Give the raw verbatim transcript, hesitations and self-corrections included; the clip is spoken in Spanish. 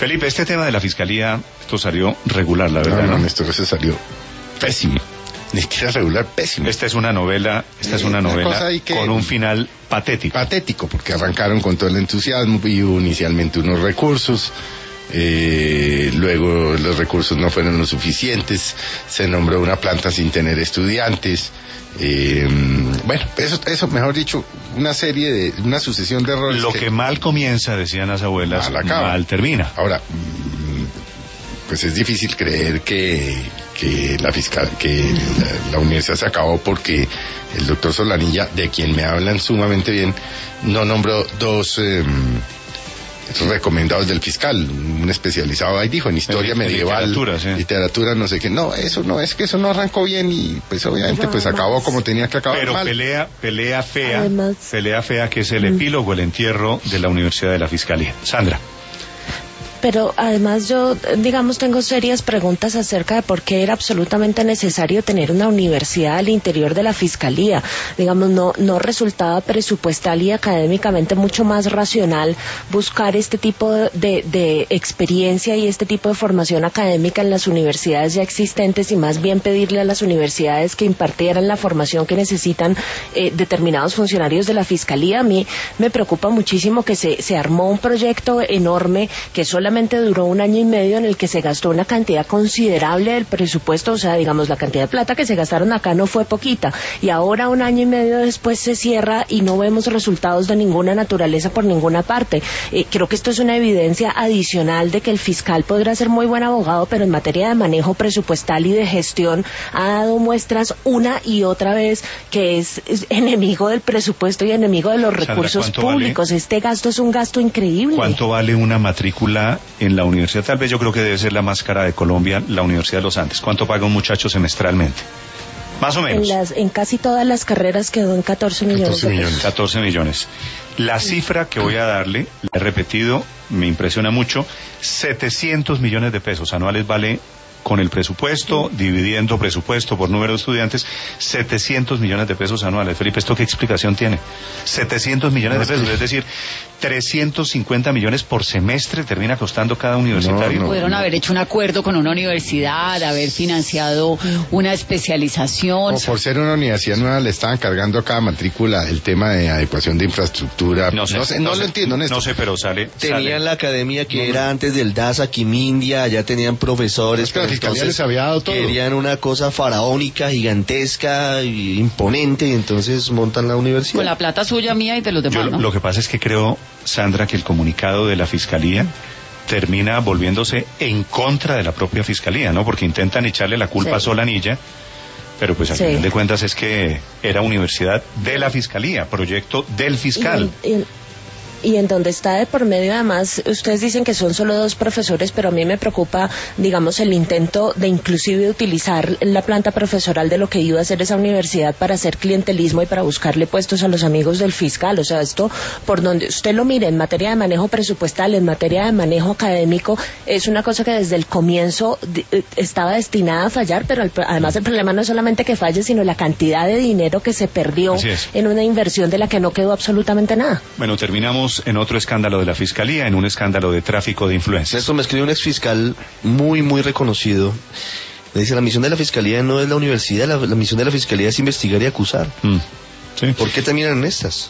Felipe, este tema de la fiscalía, esto salió regular, la verdad. No, no, no, esto se salió pésimo. Ni siquiera regular, pésimo. Esta es una novela, esta es una Eh, una novela cosa ahí que- con un final patético. Patético, porque arrancaron con todo el entusiasmo y hubo inicialmente unos recursos, eh, luego los recursos no fueron lo suficientes, se nombró una planta sin tener estudiantes, eh, bueno, eso, eso, mejor dicho, una serie de, una sucesión de errores. Lo que, que mal comienza, decían las abuelas, mal, acaba. mal termina. Ahora, mm, pues es difícil creer que, que la fiscal, que la, la universidad se acabó porque el doctor Solanilla, de quien me hablan sumamente bien, no nombró dos eh, recomendados del fiscal, un especializado ahí dijo en historia En medieval, literatura, sí. literatura, no sé qué. No, eso no, es que eso no arrancó bien y pues obviamente pues acabó como tenía que acabar. Pero mal. pelea, pelea fea, Además, pelea fea que es el mm. epílogo, el entierro de la Universidad de la Fiscalía. Sandra. Pero además yo, digamos, tengo serias preguntas acerca de por qué era absolutamente necesario tener una universidad al interior de la Fiscalía. Digamos, no, no resultaba presupuestal y académicamente mucho más racional buscar este tipo de, de experiencia y este tipo de formación académica en las universidades ya existentes y más bien pedirle a las universidades que impartieran la formación que necesitan eh, determinados funcionarios de la Fiscalía. A mí me preocupa muchísimo que se, se armó un proyecto enorme que solamente duró un año y medio en el que se gastó una cantidad considerable del presupuesto, o sea, digamos, la cantidad de plata que se gastaron acá no fue poquita, y ahora un año y medio después se cierra y no vemos resultados de ninguna naturaleza por ninguna parte. Eh, creo que esto es una evidencia adicional de que el fiscal podrá ser muy buen abogado, pero en materia de manejo presupuestal y de gestión ha dado muestras una y otra vez que es, es enemigo del presupuesto y enemigo de los Sandra, recursos ¿cuánto públicos. vale? Este gasto es un gasto increíble. ¿Cuánto vale una matrícula en la universidad? Tal vez yo creo que debe ser la más cara de Colombia, la Universidad de los Andes. ¿Cuánto paga un muchacho semestralmente? Más o menos. En, las, en casi todas las carreras quedó en catorce millones. catorce de pesos. millones. catorce millones. La cifra que voy a darle, la he repetido, me impresiona mucho, setecientos millones de pesos anuales vale con el presupuesto, dividiendo presupuesto por número de estudiantes, setecientos millones de pesos anuales. Felipe, ¿esto qué explicación tiene? setecientos millones de pesos, es decir, trescientos cincuenta millones por semestre termina costando cada universitario. No, no. Pudieron haber hecho un acuerdo con una universidad, haber financiado una especialización. O por ser una universidad nueva le estaban cargando a cada matrícula el tema de adecuación de infraestructura. No sé, no, sé, no, no lo sé, entiendo, Néstor. No sé, pero sale. Tenían sale. la academia que era antes del DASA, Quimindia, ya tenían profesores. Es que la pero fiscalía entonces les había dado todo. Querían una cosa faraónica, gigantesca, y imponente, y entonces montan la universidad. Con la plata suya, mía y de los Yo demás, lo, ¿no? lo que pasa es que creo, Sandra, que el comunicado de la Fiscalía termina volviéndose en contra de la propia Fiscalía, ¿no? Porque intentan echarle la culpa Sí. a Solanilla, pero pues al Sí. final de cuentas es que era universidad de la Fiscalía, proyecto del fiscal. Y en, y en- y en donde está de por medio, además, ustedes dicen que son solo dos profesores, pero a mí me preocupa, digamos, el intento de inclusive utilizar la planta profesoral de lo que iba a hacer esa universidad para hacer clientelismo y para buscarle puestos a los amigos del fiscal. O sea, esto, por donde usted lo mire, en materia de manejo presupuestal, en materia de manejo académico, es una cosa que desde el comienzo de, eh, estaba destinada a fallar, pero el, además el problema no es solamente que falle, sino la cantidad de dinero que se perdió Así es. en una inversión de la que no quedó absolutamente nada. Bueno, terminamos en otro escándalo de la Fiscalía, en un escándalo de tráfico de influencias. Esto me escribe un exfiscal muy, muy reconocido. Me dice, la misión de la Fiscalía no es la universidad, la, la misión de la Fiscalía es investigar y acusar. Mm, sí. ¿Por qué terminan en estas?